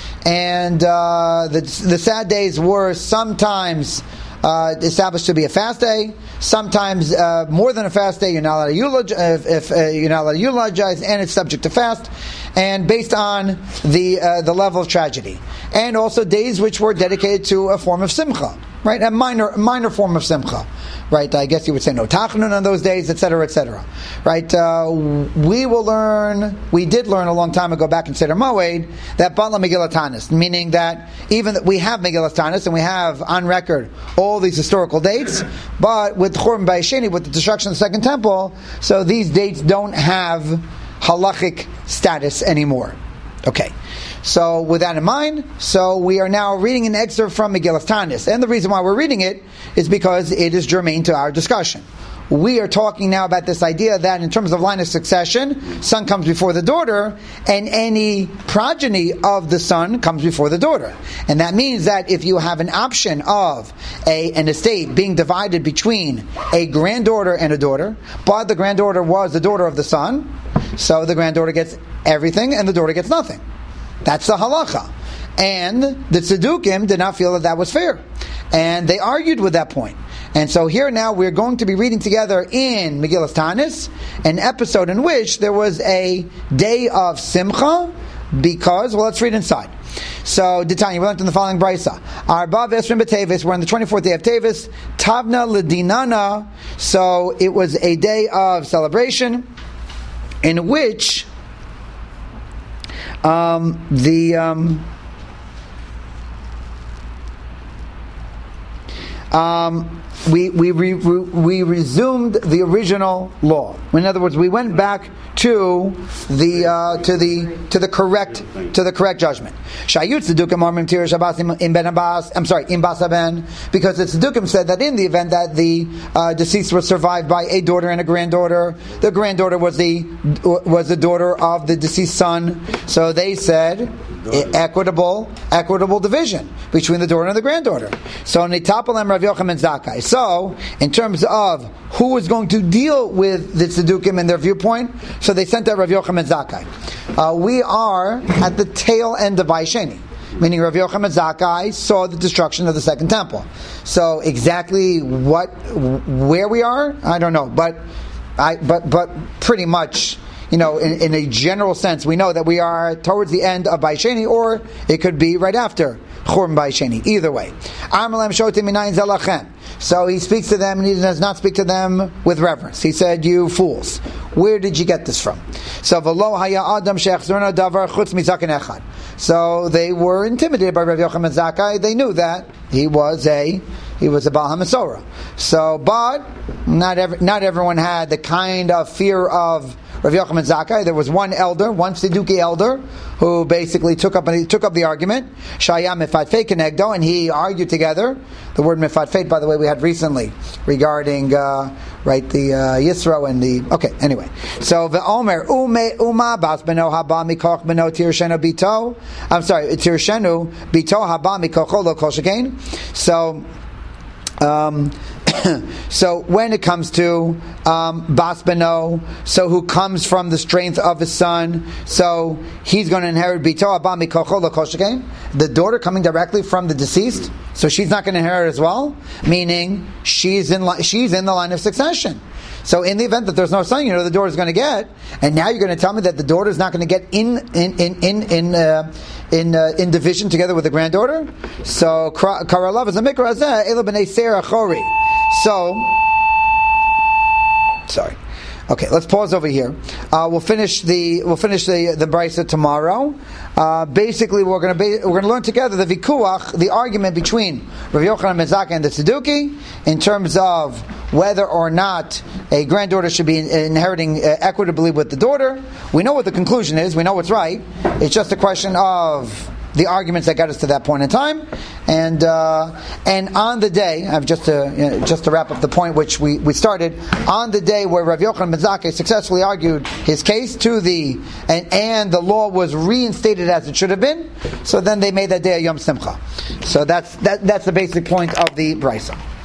and uh, the the sad days were sometimes Uh, established to be a fast day. Sometimes uh, more than a fast day, you're not allowed to eulogize, if, if uh, you're not allowed to eulogize, and it's subject to fast, and based on the uh, the level of tragedy, and also days which were dedicated to a form of simcha, right? A minor minor form of simcha, right? I guess you would say no tachanun on those days, et cetera, et cetera, right? Uh, we will learn. We did learn a long time ago back in Seder Moed that Batla Megillas Tanis, meaning that even that we have Megillas Tanis and we have on record all these historical dates, but with Churban Bayis Sheni, with the destruction of the Second Temple, so these dates don't have halachic status anymore. Okay. So with that in mind, so we are now reading an excerpt from Megillas Tanis. And the reason why we're reading it is because it is germane to our discussion. We are talking now about this idea that in terms of line of succession, son comes before the daughter, and any progeny of the son comes before the daughter. And that means that if you have an option of a, an estate being divided between a granddaughter and a daughter, but the granddaughter was the daughter of the son, so the granddaughter gets everything and the daughter gets nothing. That's the halacha. And the Tzedukim did not feel that that was fair. And they argued with that point. And so here now we're going to be reading together in Megillas Tanis an episode in which there was a day of simcha because, well, let's read inside. So, Ditanya, we learned in the following Brisa. Arba Vesrim B'Tevis, we're on the twenty-fourth day of Tevis. Tavna L'Dinana, so it was a day of celebration in which um, the... Um, um, We we re, we resumed the original law. In other words, we went back to the uh, to the to the correct to the correct judgment. Shayut Tzedukim Armim Tir Shabbos in Ben Abbas. I'm sorry, in Basaben, because the Tzedukim said that in the event that the uh, deceased was survived by a daughter and a granddaughter, the granddaughter was the was the daughter of the deceased son. So they said equitable equitable division between the daughter and the granddaughter. So Nitapalem Rav Yochanan and Zakkai. So, in terms of who was going to deal with the Tzedukim and their viewpoint, so they sent out Rav Yochanan and Zakkai. Uh, we are at the tail end of Bayis Sheni, meaning Rav Yochanan and Zakkai saw the destruction of the Second Temple. So, exactly what, where we are, I don't know, but, I, but, but pretty much. You know, in, in a general sense, we know that we are towards the end of Bayis Sheni, or it could be right after Churban Bayis Sheni. Either way, so he speaks to them, and he does not speak to them with reverence. He said, "You fools, where did you get this from?" So So they were intimidated by Rav Yochanan Zakkai. They knew that he was a he was a Baal HaMasorah. So, but not every, not everyone had the kind of fear of Rav Yochanan Zakkai. There was one elder, one Tzeduki elder, who basically took up he took up the argument. Shaya Mefatfei Kenegdo, and he argued together. The word Mefatfei, by the way, we had recently regarding uh, right the uh, Yisro and the okay. Anyway, so the Omer Ume Uma Bas Beno Haba Mikoch Beno Tirshenu Bito. I'm sorry, Tirshenu Bito Haba Mikocho Lo Kol Shekain. So. Um, so when it comes to um, Bas Beno, so who comes from the strength of his son, so he's going to inherit Bito Abba Mikocho Lo Kol Shekain, the daughter coming directly from the deceased, so she's not going to inherit as well, meaning she's in li- she's in the line of succession. So in the event that there's no son, you know the daughter is going to get, and now you're going to tell me that the daughter is not going to get in in in in in uh, in, uh, in division together with the granddaughter. So Karalav is a mikra azeh elo b'nei Sarah Chori. So, sorry. Okay, let's pause over here. Uh, we'll finish the we'll finish the the brisa tomorrow. Uh, basically, we're going to be, we're going to learn together the vikuach, the argument between Rav Yochanan ben Zakkai and the Tzeduki in terms of whether or not a granddaughter should be inheriting uh, equitably with the daughter. We know what the conclusion is. We know what's right. It's just a question of the arguments that got us to that point in time, and uh, and on the day, I've just to you know, just to wrap up the point which we, we started on the day where Rav Yochanan ben Zakkai successfully argued his case to the and and the law was reinstated as it should have been. So then they made that day a Yom Simcha. So that's that that's the basic point of the brisa.